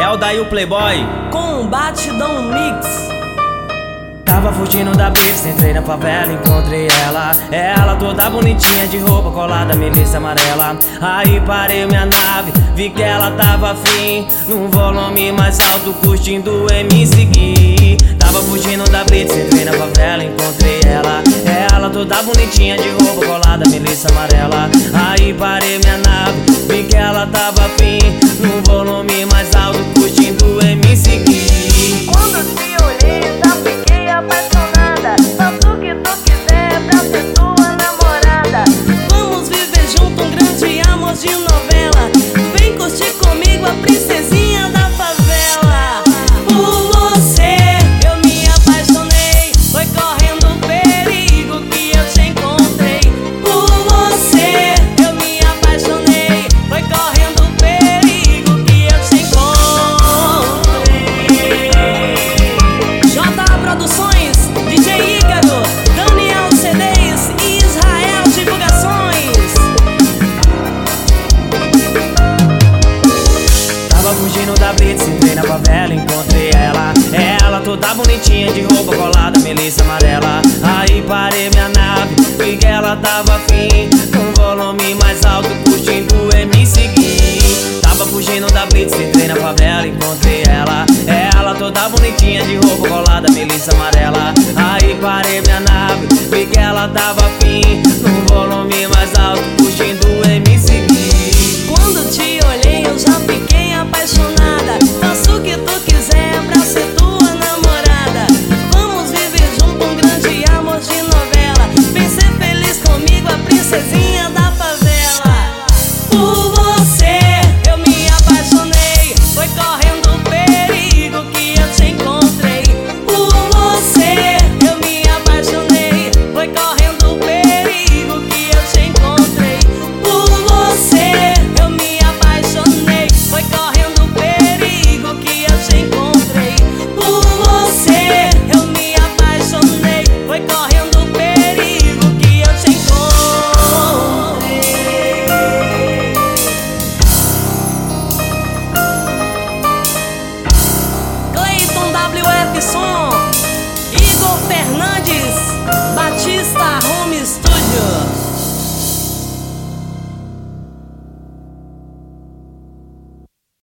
É o Daí o Playboy com um batidão mix. Tava fugindo da blitz, entrei na favela, encontrei ela. Ela toda bonitinha, de roupa colada, milícia amarela. Aí parei minha nave, vi que ela tava afim, num volume mais alto, curtindo me seguir. Tava fugindo da blitz, entrei na favela, encontrei ela. Ela toda bonitinha, de roupa colada, milícia amarela. Aí parei minha nave, vi que ela tava afim, num volume mais alto, curtindo me seguir. Quando te olhei, já fiquei apaixonada. Faço o que tu quiser pra ser tua namorada. Vamos viver junto um grande amor de novela. Vem curtir comigo a princesinha da favela. Por você eu me apaixonei, foi correndo o perigo que eu te encontrei. Por você eu me apaixonei, foi correndo o perigo que eu te encontrei. J Produções, DJ Ícaro, Daniel CDs e Israel Divulgações. Tava fugindo da blitz, entrei na favela, encontrei ela. Ela toda bonitinha, de roupa colada, milícia amarela. Aí parei minha nave, vi que ela tava afim, com volume mais alto, curtindo me seguir. Tava fugindo da blitz, entrei na favela, encontrei ela. Ela toda bonitinha, de roupa colada, milícia amarela. Aí parei minha nave, vi que ela tava afim, com volume mais alto,